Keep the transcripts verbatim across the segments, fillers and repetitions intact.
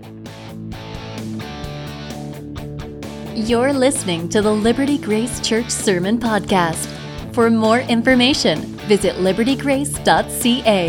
You're listening to the Liberty Grace Church Sermon Podcast. For more information, visit liberty grace dot c a.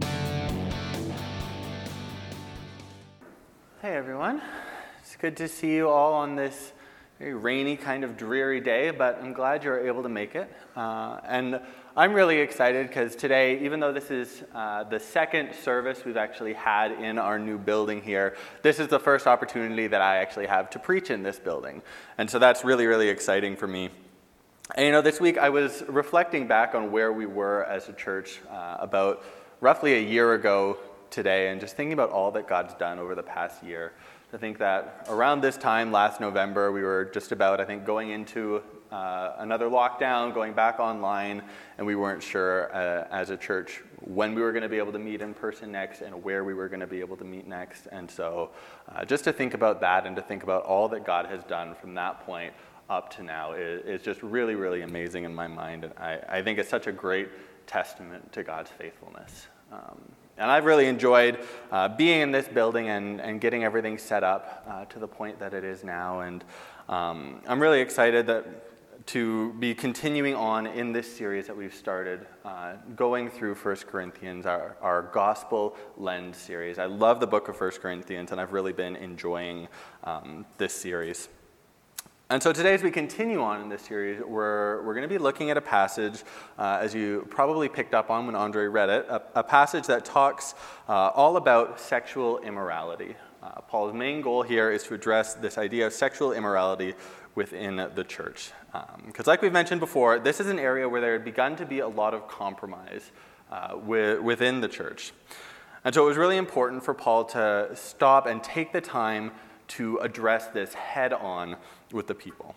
Hey everyone, it's good to see you all on this very rainy, kind of dreary day, but I'm glad you're able to make it. Uh, and I'm really excited because today, even though this is uh, the second service we've actually had in our new building here, this is the first opportunity that I actually have to preach in this building. And so that's really, really exciting for me. And you know, this week I was reflecting back on where we were as a church uh, about roughly a year ago today, and just thinking about all that God's done over the past year. I think that around this time last November, we were just about, I think, going into uh, another lockdown, going back online, and we weren't sure uh, as a church when we were going to be able to meet in person next and where we were going to be able to meet next. And so uh, just to think about that and to think about all that God has done from that point up to now is, is just really, really amazing in my mind. And I, I think it's such a great testament to God's faithfulness. Um, And I've really enjoyed uh, being in this building and, and getting everything set up uh, to the point that it is now. And um, I'm really excited that to be continuing on in this series that we've started, uh, going through First Corinthians, our, our Gospel Lens series. I love the book of First Corinthians, and I've really been enjoying um, this series. And so today, as we continue on in this series, we're we're going to be looking at a passage, uh, as you probably picked up on when Andre read it, a, a passage that talks uh, all about sexual immorality. Uh, Paul's main goal here is to address this idea of sexual immorality within the church. Because um, like we've mentioned before, this is an area where there had begun to be a lot of compromise uh, with, within the church. And so it was really important for Paul to stop and take the time to address this head-on with the people.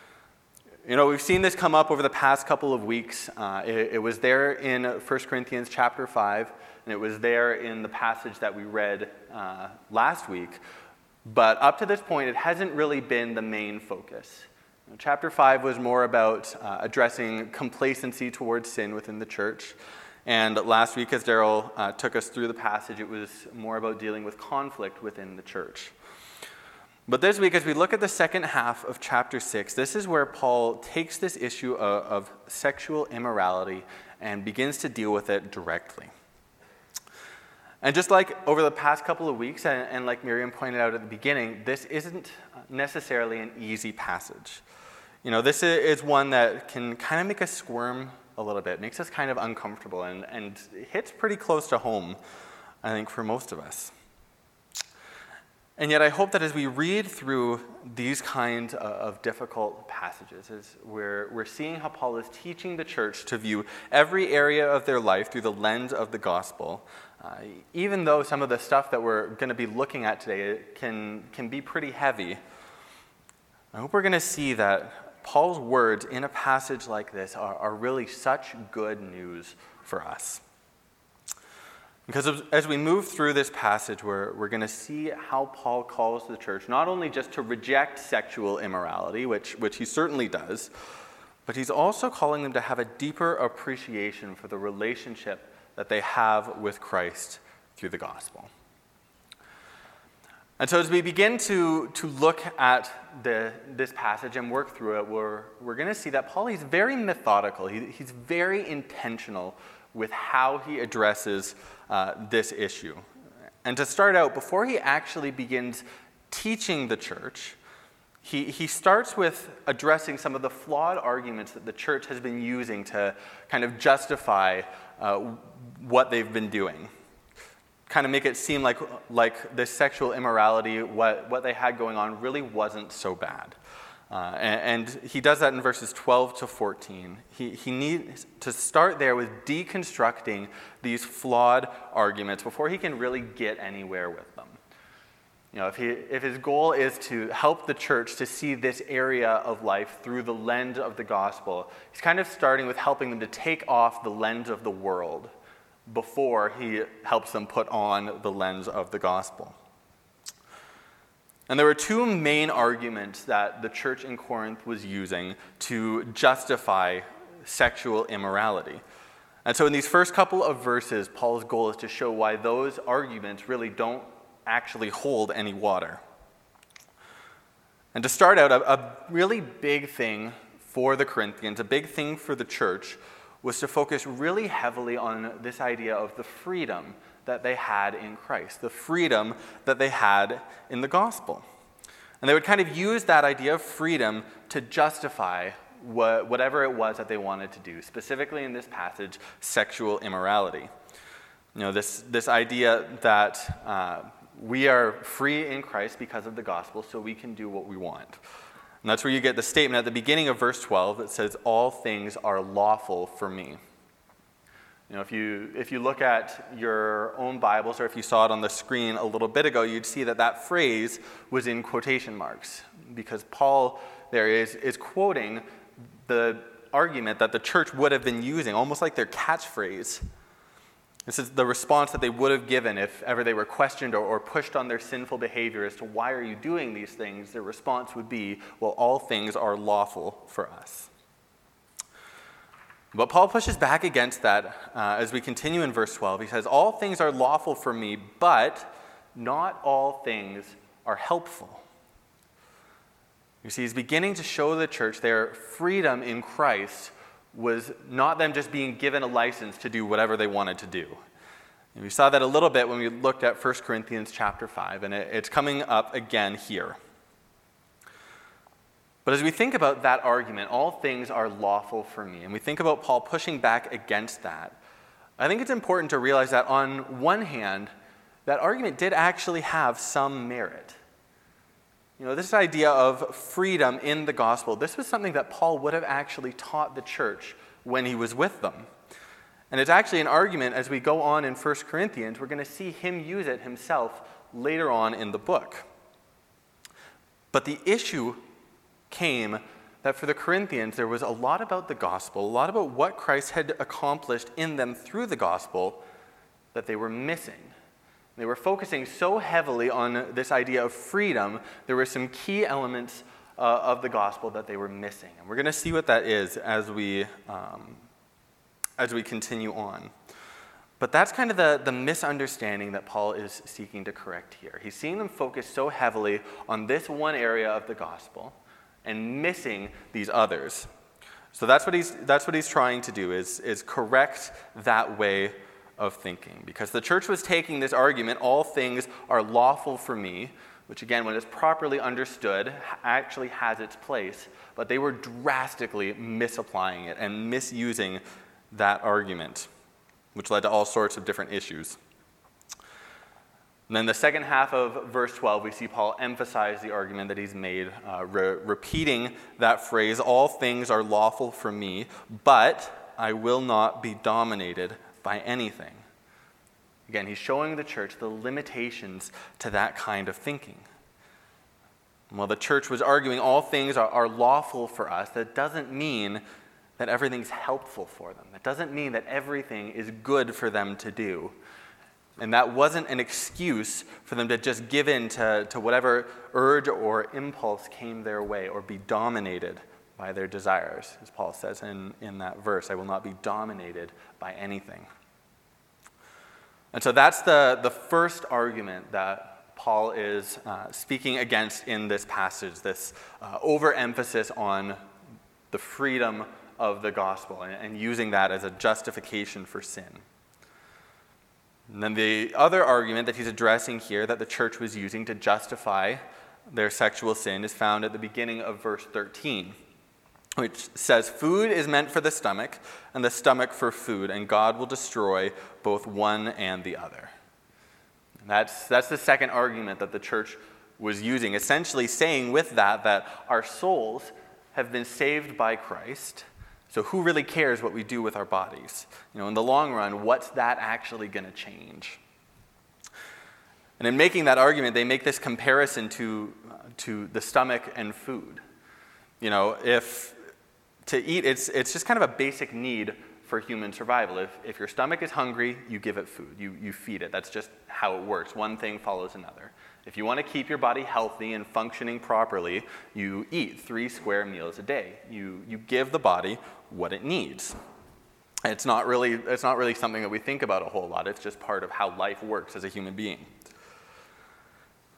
You know, we've seen this come up over the past couple of weeks. Uh, it, it was there in First Corinthians chapter five, and it was there in the passage that we read uh, last week. But up to this point, it hasn't really been the main focus. You know, chapter five was more about uh, addressing complacency towards sin within the church. And last week, as Daryl uh, took us through the passage, it was more about dealing with conflict within the church. But this week, as we look at the second half of chapter six, this is where Paul takes this issue of, of sexual immorality and begins to deal with it directly. And just like over the past couple of weeks, and, and like Miriam pointed out at the beginning, this isn't necessarily an easy passage. You know, this is one that can kind of make us squirm a little bit, makes us kind of uncomfortable, and, and hits pretty close to home, I think, for most of us. And yet I hope that as we read through these kinds of difficult passages, as we're, we're seeing how Paul is teaching the church to view every area of their life through the lens of the gospel, uh, even though some of the stuff that we're going to be looking at today can, can be pretty heavy, I hope we're going to see that Paul's words in a passage like this are, are really such good news for us. Because as we move through this passage, we're, we're going to see how Paul calls the church not only just to reject sexual immorality, which, which he certainly does, but he's also calling them to have a deeper appreciation for the relationship that they have with Christ through the gospel. And so as we begin to, to look at the, this passage and work through it, we're, we're going to see that Paul, he's very methodical. He, he's very intentional with how he addresses uh, this issue. And to start out, before he actually begins teaching the church, he, he starts with addressing some of the flawed arguments that the church has been using to kind of justify uh, what they've been doing. Kind of make it seem like, like this sexual immorality, what, what they had going on, really wasn't so bad. Uh, and, and he does that in verses twelve to fourteen. He, he needs to start there with deconstructing these flawed arguments before he can really get anywhere with them. You know, if, he, if his goal is to help the church to see this area of life through the lens of the gospel, he's kind of starting with helping them to take off the lens of the world before he helps them put on the lens of the gospel. And there were two main arguments that the church in Corinth was using to justify sexual immorality. And so in these first couple of verses, Paul's goal is to show why those arguments really don't actually hold any water. And to start out, a, a really big thing for the Corinthians, a big thing for the church, was to focus really heavily on this idea of the freedom that they had in Christ, the freedom that they had in the gospel. And they would kind of use that idea of freedom to justify what, whatever it was that they wanted to do, specifically in this passage, sexual immorality. You know, this, this idea that uh, we are free in Christ because of the gospel, so we can do what we want. And that's where you get the statement at the beginning of verse twelve that says, all things are lawful for me. You know, if you if you look at your own Bibles, or if you saw it on the screen a little bit ago, you'd see that that phrase was in quotation marks, because Paul there is is quoting the argument that the church would have been using, almost like their catchphrase. This is the response that they would have given if ever they were questioned or, or pushed on their sinful behavior as to why are you doing these things. Their response would be, well, all things are lawful for us. But Paul pushes back against that uh, as we continue in verse twelve. He says, all things are lawful for me, but not all things are helpful. You see, he's beginning to show the church their freedom in Christ was not them just being given a license to do whatever they wanted to do. And we saw that a little bit when we looked at First Corinthians chapter five, and it, it's coming up again here. But as we think about that argument, all things are lawful for me, and we think about Paul pushing back against that, I think it's important to realize that on one hand, that argument did actually have some merit. You know, this idea of freedom in the gospel, this was something that Paul would have actually taught the church when he was with them. And it's actually an argument as we go on in First Corinthians, we're going to see him use it himself later on in the book. But the issue came that for the Corinthians, there was a lot about the gospel, a lot about what Christ had accomplished in them through the gospel that they were missing. They were focusing so heavily on this idea of freedom, there were some key elements uh, of the gospel that they were missing. And we're going to see what that is as we, um, as we continue on. But that's kind of the, the misunderstanding that Paul is seeking to correct here. He's seeing them focus so heavily on this one area of the gospel and missing these others. So that's what he's, that's what he's trying to do, is, is correct that way of thinking, because the church was taking this argument, all things are lawful for me, which again, when it's properly understood, actually has its place, but they were drastically misapplying it and misusing that argument, which led to all sorts of different issues. And then the second half of verse twelve, we see Paul emphasize the argument that he's made, uh, re- repeating that phrase, all things are lawful for me, but I will not be dominated by anything. Again, he's showing the church the limitations to that kind of thinking. While the church was arguing all things are, are lawful for us, that doesn't mean that everything's helpful for them. That doesn't mean that everything is good for them to do. And that wasn't an excuse for them to just give in to, to whatever urge or impulse came their way or be dominated by their desires. As Paul says in, in that verse, I will not be dominated by anything. And so that's the, the first argument that Paul is uh, speaking against in this passage, this uh, overemphasis on the freedom of the gospel and, and using that as a justification for sin. And then the other argument that he's addressing here that the church was using to justify their sexual sin is found at the beginning of verse thirteen, which says, food is meant for the stomach, and the stomach for food, and God will destroy both one and the other. And that's, that's the second argument that the church was using, essentially saying with that that our souls have been saved by Christ, so who really cares what we do with our bodies? You know, in the long run, what's that actually going to change? And in making that argument, they make this comparison to, uh, to the stomach and food. You know, if to eat, it's it's just kind of a basic need for human survival. If if your stomach is hungry, you give it food. You you feed it. That's just how it works. One thing follows another. If you want to keep your body healthy and functioning properly, you eat three square meals a day. You you give the body what it needs. It's not really it's not really something that we think about a whole lot. It's just part of how life works as a human being.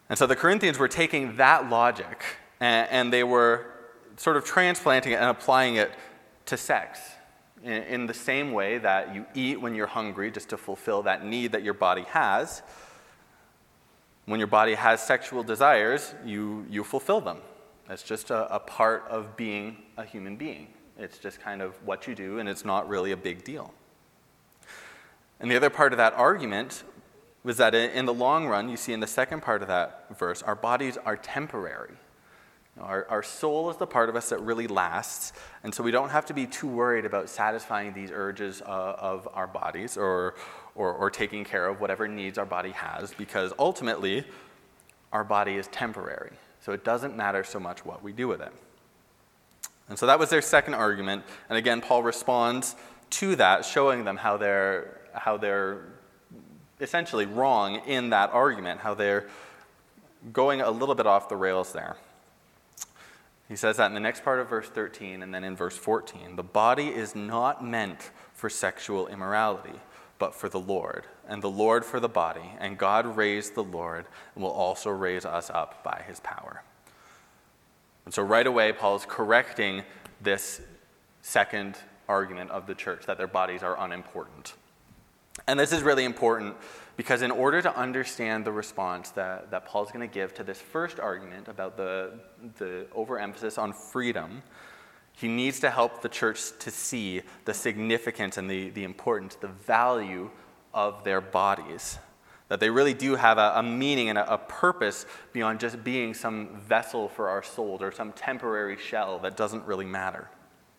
And so the Corinthians were taking that logic and, and they were sort of transplanting it and applying it to sex in, in the same way that you eat when you're hungry just to fulfill that need that your body has. When your body has sexual desires, you, you fulfill them. That's just a, a part of being a human being. It's just kind of what you do, and it's not really a big deal. And the other part of that argument was that in the long run, you see in the second part of that verse, our bodies are temporary. You know, our, our soul is the part of us that really lasts, and so we don't have to be too worried about satisfying these urges uh, of our bodies or, or, or taking care of whatever needs our body has, because ultimately, our body is temporary. So it doesn't matter so much what we do with it. And so that was their second argument, and again, Paul responds to that, showing them how they're how they're essentially wrong in that argument, how they're going a little bit off the rails there. He says that in the next part of verse thirteen and then in verse fourteen. The body is not meant for sexual immorality, but for the Lord, and the Lord for the body. And God raised the Lord and will also raise us up by his power. And so right away, Paul is correcting this second argument of the church, that their bodies are unimportant. And this is really important because in order to understand the response that, that Paul's going to give to this first argument about the, the overemphasis on freedom, he needs to help the church to see the significance and the, the importance, the value of their bodies. That they really do have a, a meaning and a, a purpose beyond just being some vessel for our souls or some temporary shell that doesn't really matter.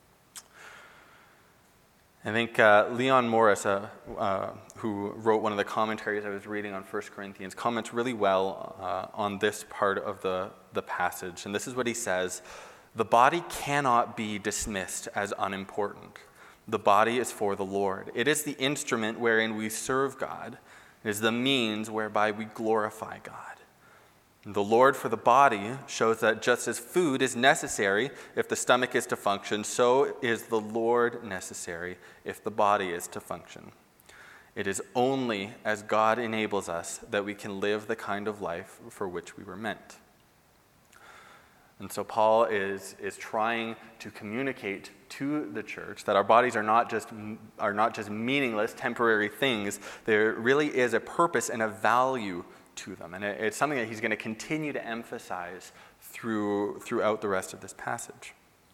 I think uh, Leon Morris, uh, uh, who wrote one of the commentaries I was reading on First Corinthians, comments really well uh, on this part of the, the passage. And this is what he says: the body cannot be dismissed as unimportant. The body is for the Lord. It is the instrument wherein we serve God. It is the means whereby we glorify God. The Lord for the body shows that just as food is necessary if the stomach is to function, so is the Lord necessary if the body is to function. It is only as God enables us that we can live the kind of life for which we were meant. And so Paul is, is trying to communicate to the church that our bodies are not just are not just meaningless, temporary things. There really is a purpose and a value to them. And it, it's something that he's going to continue to emphasize through throughout the rest of this passage.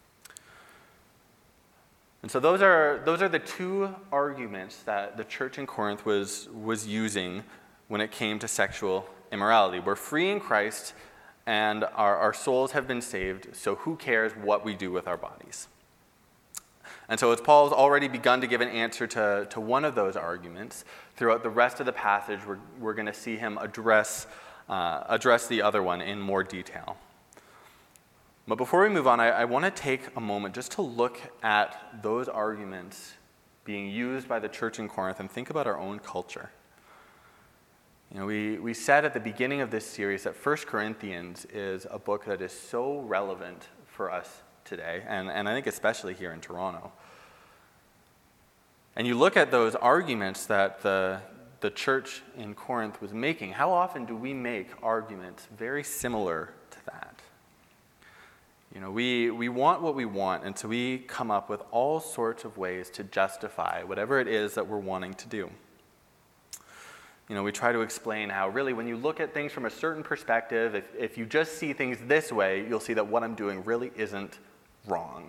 And so those are those are the two arguments that the church in Corinth was was using when it came to sexual immorality. We're free in Christ, and our, our souls have been saved, so who cares what we do with our bodies? And so as Paul's already begun to give an answer to, to one of those arguments, throughout the rest of the passage, we're, we're going to see him address, uh, address the other one in more detail. But before we move on, I, I want to take a moment just to look at those arguments being used by the church in Corinth and think about our own culture. You know, we, we said at the beginning of this series that First Corinthians is a book that is so relevant for us today, and, and I think especially here in Toronto. And you look at those arguments that the, the church in Corinth was making. How often do we make arguments very similar to that? You know, we, we want what we want, and so we come up with all sorts of ways to justify whatever it is that we're wanting to do. You know, we try to explain how really when you look at things from a certain perspective, if, if you just see things this way, you'll see that what I'm doing really isn't wrong.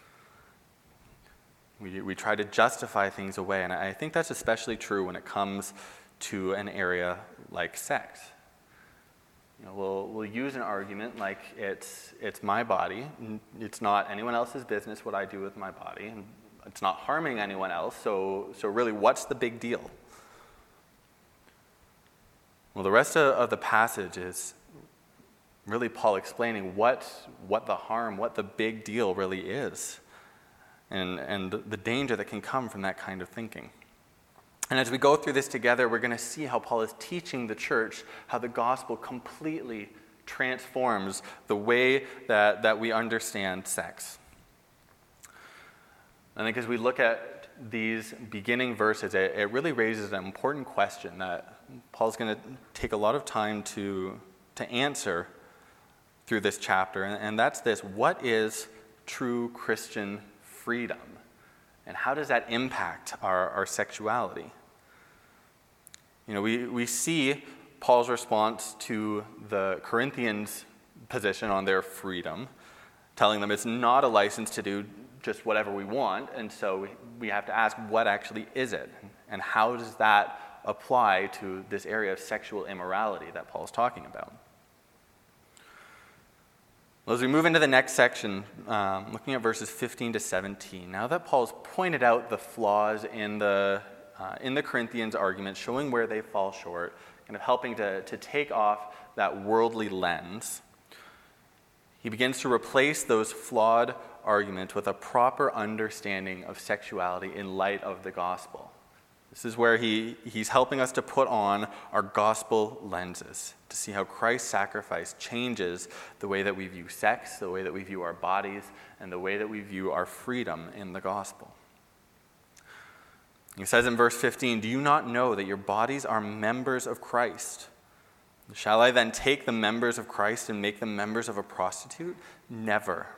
We, we try to justify things away, and I think that's especially true when it comes to an area like sex. You know, we'll, we'll use an argument like it's, it's my body, it's not anyone else's business what I do with my body, and it's not harming anyone else, so, so really what's the big deal? Well, the rest of, of the passage is really Paul explaining what what the harm, what the big deal really is, and, and the danger that can come from that kind of thinking. And as we go through this together, we're going to see how Paul is teaching the church how the gospel completely transforms the way that, that we understand sex. I think as we look at these beginning verses, it, it really raises an important question that Paul's going to take a lot of time to to answer through this chapter, and, and that's this: what is true Christian freedom? And how does that impact our, our sexuality? You know, we, we see Paul's response to the Corinthians' position on their freedom, telling them it's not a license to do just whatever we want, and so we, we have to ask, what actually is it? And how does that apply to this area of sexual immorality that Paul's talking about? Well, as we move into the next section, um, looking at verses fifteen to seventeen, now that Paul's pointed out the flaws in the uh, in the Corinthians' argument, showing where they fall short, kind of helping to, to take off that worldly lens, he begins to replace those flawed arguments with a proper understanding of sexuality in light of the gospel. This is where he, he's helping us to put on our gospel lenses, to see how Christ's sacrifice changes the way that we view sex, the way that we view our bodies, and the way that we view our freedom in the gospel. He says in verse fifteen, "Do you not know that your bodies are members of Christ? Shall I then take the members of Christ and make them members of a prostitute? Never."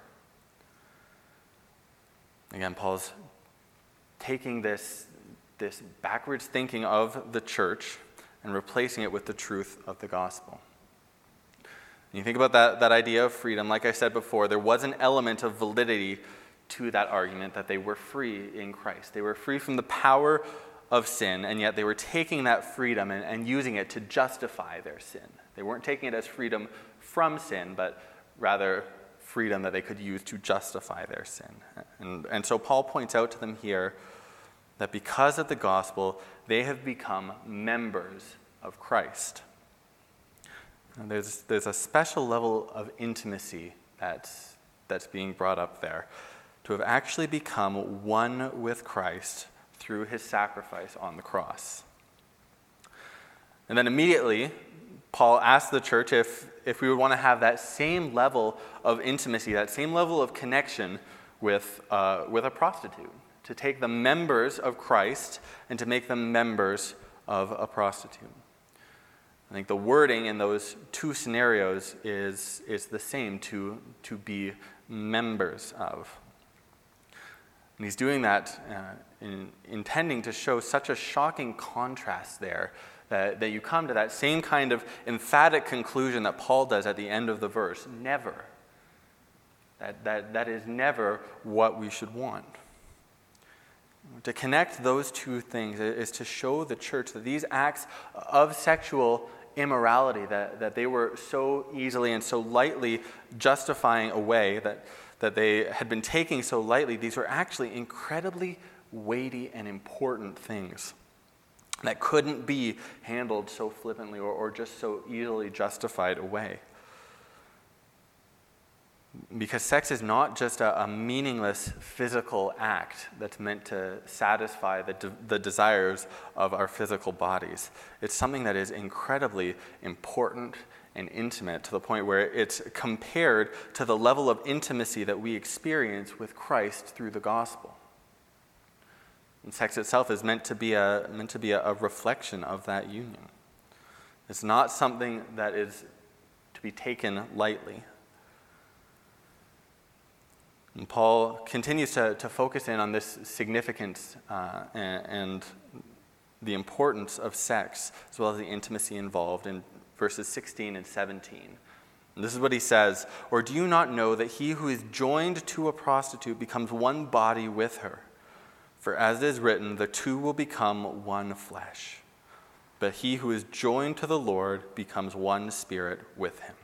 Again, Paul's taking this, this backwards thinking of the church and replacing it with the truth of the gospel. And you think about that, that idea of freedom, like I said before, there was an element of validity to that argument that they were free in Christ. They were free from the power of sin, and yet they were taking that freedom and, and using it to justify their sin. They weren't taking it as freedom from sin, but rather freedom that they could use to justify their sin. And, and so Paul points out to them here that because of the gospel, they have become members of Christ. And there's, there's a special level of intimacy that's, that's being brought up there, to have actually become one with Christ through his sacrifice on the cross. And then immediately, Paul asked the church if, if we would want to have that same level of intimacy, that same level of connection with, uh, with a prostitute, to take the members of Christ and to make them members of a prostitute. I think the wording in those two scenarios is, is the same, to, to be members of. And he's doing that uh, in, intending to show such a shocking contrast there that, that you come to that same kind of emphatic conclusion that Paul does at the end of the verse. Never. That, that, that is never what we should want. To connect those two things is to show the church that these acts of sexual immorality that, that they were so easily and so lightly justifying away, that that they had been taking so lightly, these were actually incredibly weighty and important things that couldn't be handled so flippantly or, or just so easily justified away. Because sex is not just a, a meaningless physical act that's meant to satisfy the, de- the desires of our physical bodies. It's something that is incredibly important and intimate, to the point where it's compared to the level of intimacy that we experience with Christ through the gospel. And sex itself is meant to be a meant to be a, a reflection of that union. It's not something that is to be taken lightly. And Paul continues to, to focus in on this significance uh, and, and the importance of sex, as well as the intimacy involved in verses sixteen and seventeen. And this is what he says: "Or do you not know that he who is joined to a prostitute becomes one body with her? For as it is written, the two will become one flesh. But he who is joined to the Lord becomes one spirit with him."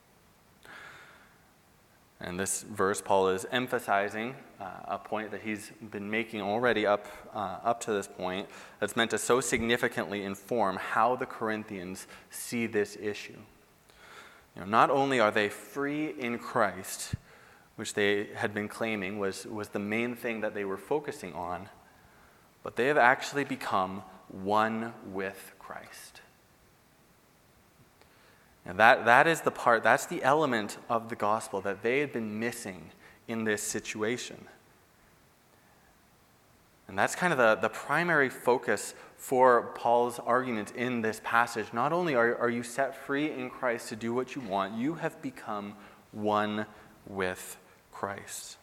And this verse, Paul is emphasizing uh, a point that he's been making already up, uh, up to this point, that's meant to so significantly inform how the Corinthians see this issue. You know, not only are they free in Christ, which they had been claiming was, was the main thing that they were focusing on, but they have actually become one with Christ. And that, that is the part, that's the element of the gospel that they had been missing in this situation. And that's kind of the, the primary focus for Paul's argument in this passage. Not only are, are you set free in Christ to do what you want, you have become one with Christ.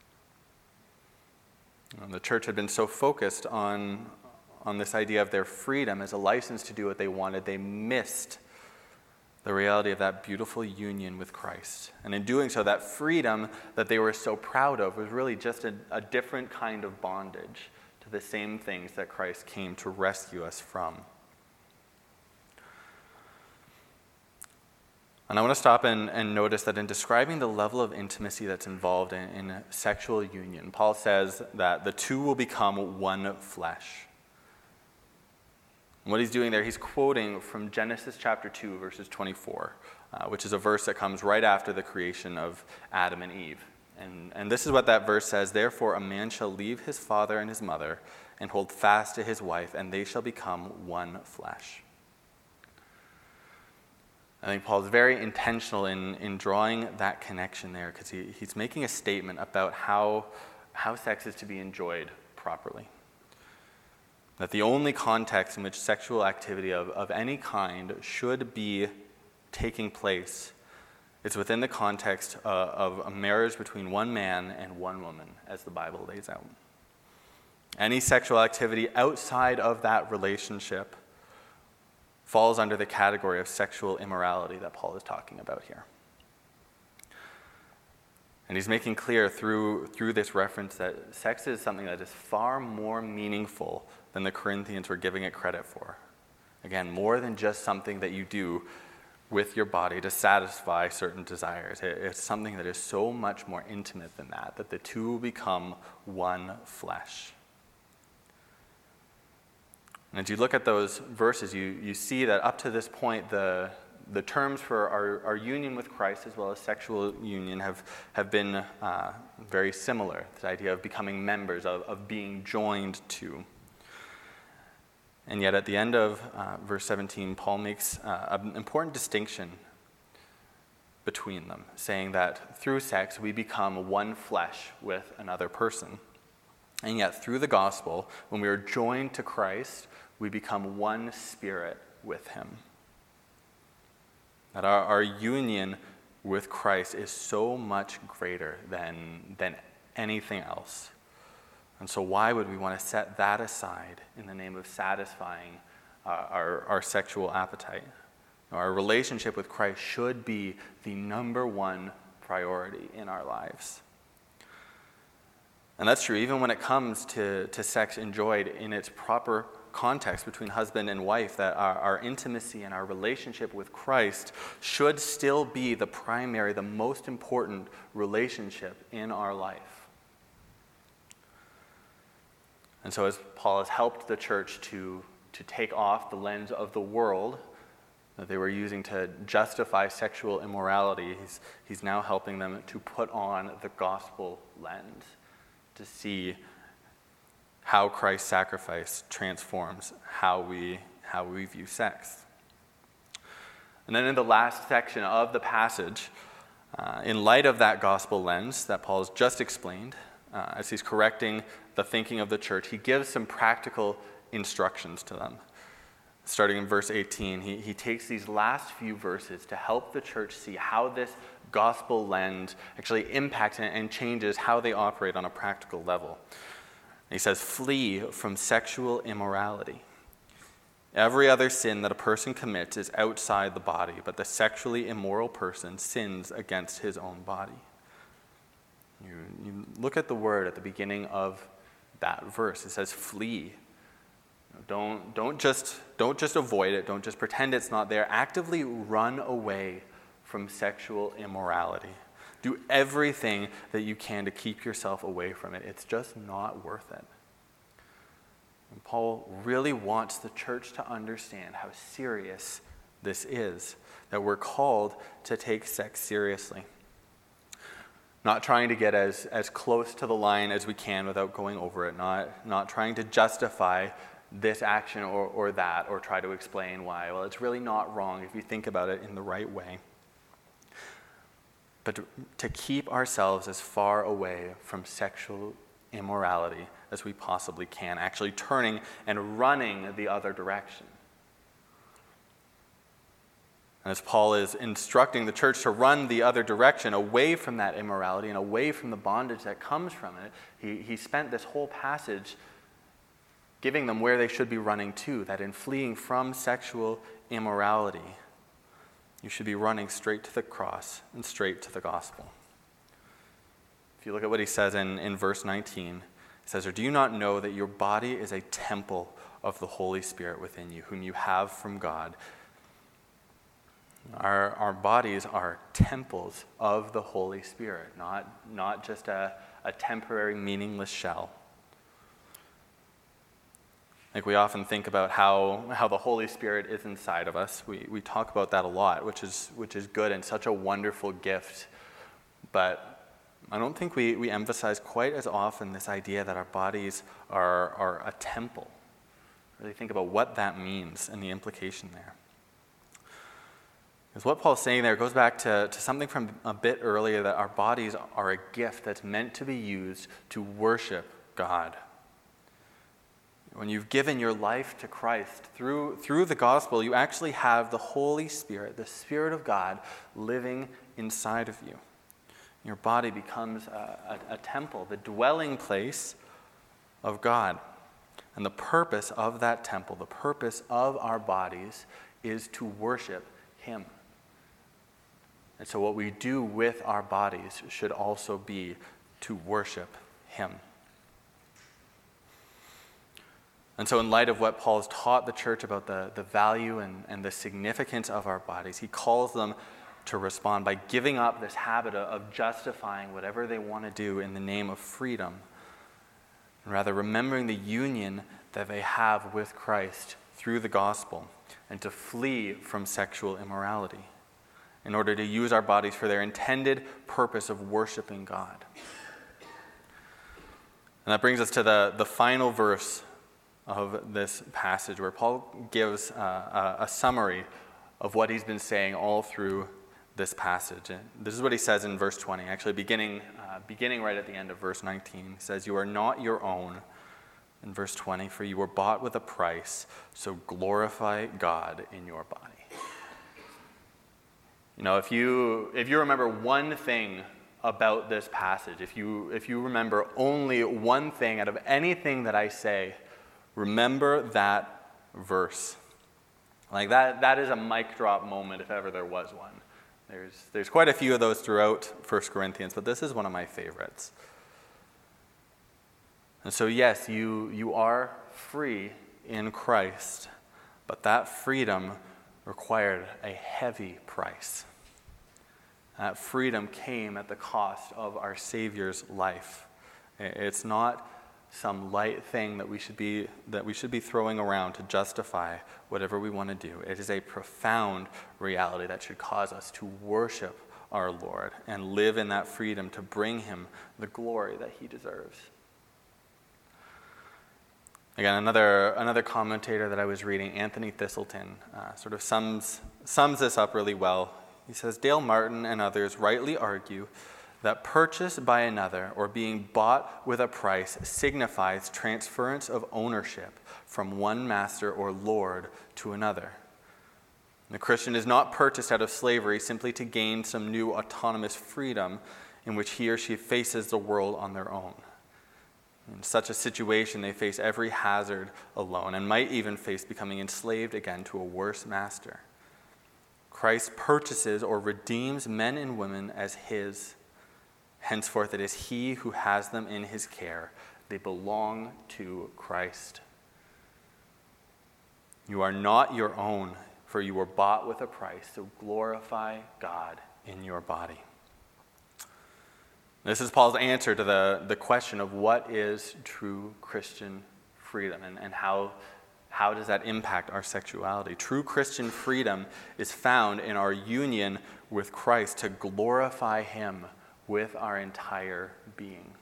And the church had been so focused on, on this idea of their freedom as a license to do what they wanted, they missed the reality of that beautiful union with Christ. And in doing so, that freedom that they were so proud of was really just a, a different kind of bondage to the same things that Christ came to rescue us from. And I want to stop and, and notice that in describing the level of intimacy that's involved in, in sexual union, Paul says that the two will become one flesh. And what he's doing there, he's quoting from Genesis chapter two, verses twenty-four, uh, which is a verse that comes right after the creation of Adam and Eve. And, and this is what that verse says: "Therefore a man shall leave his father and his mother and hold fast to his wife, and they shall become one flesh." I think Paul's very intentional in, in drawing that connection there, because he, he's making a statement about how, how sex is to be enjoyed properly. That the only context in which sexual activity of, of any kind should be taking place is within the context uh, of a marriage between one man and one woman, as the Bible lays out. Any sexual activity outside of that relationship falls under the category of sexual immorality that Paul is talking about here. And he's making clear through, through this reference that sex is something that is far more meaningful than the Corinthians were giving it credit for. Again, more than just something that you do with your body to satisfy certain desires. It, it's something that is so much more intimate than that, that the two become one flesh. And as you look at those verses, you, you see that up to this point, the, the terms for our, our union with Christ as well as sexual union have, have been uh, very similar. This idea of becoming members, of, of being joined to. And yet at the end of uh, verse seventeen, Paul makes uh, an important distinction between them, saying that through sex we become one flesh with another person. And yet through the gospel, when we are joined to Christ, we become one spirit with him. That our, our union with Christ is so much greater than, than anything else. And so why would we want to set that aside in the name of satisfying uh, our, our sexual appetite? Our relationship with Christ should be the number one priority in our lives. And that's true even when it comes to, to sex enjoyed in its proper context between husband and wife, that our, our intimacy and our relationship with Christ should still be the primary, the most important relationship in our life. And so as Paul has helped the church to, to take off the lens of the world that they were using to justify sexual immorality, he's, he's now helping them to put on the gospel lens, to see how Christ's sacrifice transforms how we, how we view sex. And then in the last section of the passage, uh, in light of that gospel lens that Paul has just explained, uh, as he's correcting the thinking of the church, he gives some practical instructions to them. Starting in verse eighteen, he, he takes these last few verses to help the church see how this gospel lens actually impacts and, and changes how they operate on a practical level. And he says, "Flee from sexual immorality. Every other sin that a person commits is outside the body, but the sexually immoral person sins against his own body." You, you look at the word at the beginning of that verse. It says, "Flee." Don't, don't, just, don't just avoid it. Don't just pretend it's not there. Actively run away from sexual immorality. Do everything that you can to keep yourself away from it. It's just not worth it. And Paul really wants the church to understand how serious this is, that we're called to take sex seriously. Not trying to get as, as close to the line as we can without going over it, not, not trying to justify this action or, or that, or try to explain why. Well, it's really not wrong if you think about it in the right way. But to, to keep ourselves as far away from sexual immorality as we possibly can, actually turning and running the other direction. And as Paul is instructing the church to run the other direction, away from that immorality and away from the bondage that comes from it, he, he spent this whole passage giving them where they should be running to, that in fleeing from sexual immorality, you should be running straight to the cross and straight to the gospel. If you look at what he says in, in verse nineteen, he says, "Or do you not know that your body is a temple of the Holy Spirit within you, whom you have from God?" Our, our bodies are temples of the Holy Spirit, not, not just a, a temporary, meaningless shell. Like we often think about how, how the Holy Spirit is inside of us. We, we talk about that a lot, which is, which is good and such a wonderful gift. But I don't think we, we emphasize quite as often this idea that our bodies are, are a temple. Really think about what that means and the implication there. Because what Paul's saying there goes back to, to something from a bit earlier, that our bodies are a gift that's meant to be used to worship God. When you've given your life to Christ through, through the gospel, you actually have the Holy Spirit, the Spirit of God, living inside of you. Your body becomes a, a, a temple, the dwelling place of God. And the purpose of that temple, the purpose of our bodies, is to worship Him. And so what we do with our bodies should also be to worship Him. And so in light of what Paul has taught the church about the, the value and, and the significance of our bodies, he calls them to respond by giving up this habit of justifying whatever they want to do in the name of freedom, and rather remembering the union that they have with Christ through the gospel, and to flee from sexual immorality in order to use our bodies for their intended purpose of worshiping God. And that brings us to the, the final verse of this passage, where Paul gives uh, a, a summary of what he's been saying all through this passage. And this is what he says in verse twenty, actually beginning, uh, beginning right at the end of verse nineteen. He says, "You are not your own," in verse twenty, "for you were bought with a price, so glorify God in your body." You know, if you if you remember one thing about this passage, if you if you remember only one thing out of anything that I say, remember that verse. Like that that is a mic drop moment if ever there was one. There's there's quite a few of those throughout First Corinthians, but this is one of my favorites. And so yes, you you are free in Christ, but that freedom required a heavy price. That freedom came at the cost of our Savior's life. It's not some light thing that we should be that we should be throwing around to justify whatever we want to do. It is a profound reality that should cause us to worship our Lord and live in that freedom to bring Him the glory that He deserves. Again, another another commentator that I was reading, Anthony Thistleton, uh, sort of sums sums this up really well. He says, "Dale Martin and others rightly argue that purchase by another or being bought with a price signifies transference of ownership from one master or lord to another. The Christian is not purchased out of slavery simply to gain some new autonomous freedom in which he or she faces the world on their own. In such a situation, they face every hazard alone and might even face becoming enslaved again to a worse master. Christ purchases or redeems men and women as His. Henceforth, it is He who has them in His care. They belong to Christ. You are not your own, for you were bought with a price, so glorify God in your body." This is Paul's answer to the, the question of what is true Christian freedom and, and how How does that impact our sexuality? True Christian freedom is found in our union with Christ to glorify Him with our entire being.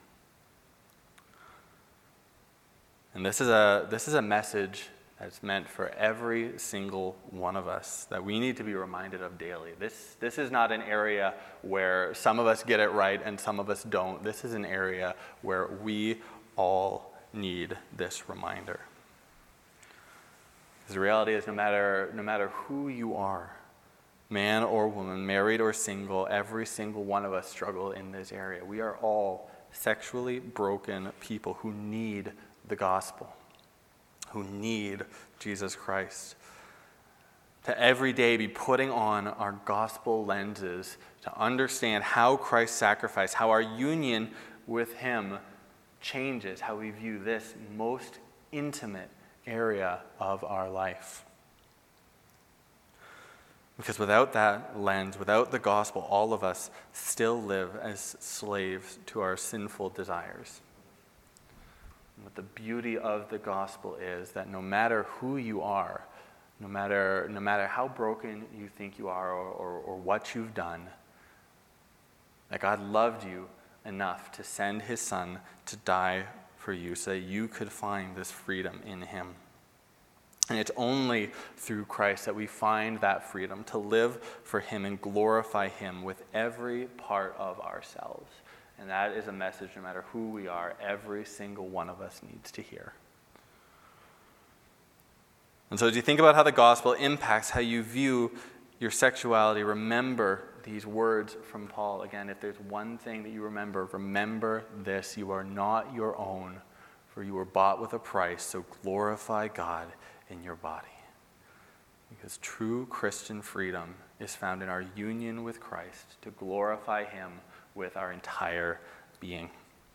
And this is a this is a message that's meant for every single one of us that we need to be reminded of daily. This this is not an area where some of us get it right and some of us don't. This is an area where we all need this reminder. Because the reality is no matter, no matter who you are, man or woman, married or single, every single one of us struggle in this area. We are all sexually broken people who need the gospel, who need Jesus Christ. To every day be putting on our gospel lenses to understand how Christ's sacrifice, how our union with him changes how we view this most intimate area of our life. Because without that lens, without the gospel, all of us still live as slaves to our sinful desires. And what the beauty of the gospel is that no matter who you are, no matter, no matter how broken you think you are or, or, or what you've done, that God loved you enough to send his son to die for you so that you could find this freedom in him. And it's only through Christ that we find that freedom to live for him and glorify him with every part of ourselves. And that is a message, no matter who we are, every single one of us needs to hear. And so as you think about how the gospel impacts how you view your sexuality, remember these words from Paul. Again, if there's one thing that you remember, remember this: you are not your own, for you were bought with a price, so glorify God in your body. Because true Christian freedom is found in our union with Christ, to glorify him with our entire being.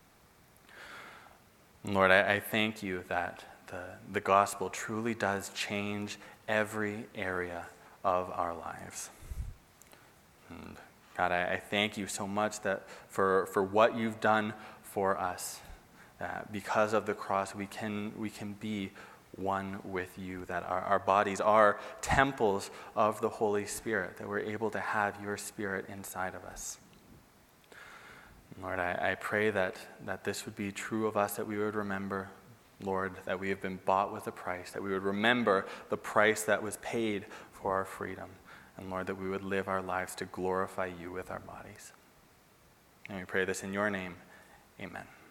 Lord, I, I thank you that the, the gospel truly does change every area of our lives. And God, I, I thank you so much that for, for what you've done for us. That because of the cross, we can, we can be one with you, that our, our bodies are temples of the Holy Spirit, that we're able to have your Spirit inside of us. Lord, I, I pray that, that this would be true of us, that we would remember, Lord, that we have been bought with a price, that we would remember the price that was paid for our freedom, and Lord, that we would live our lives to glorify you with our bodies. And we pray this in your name. Amen.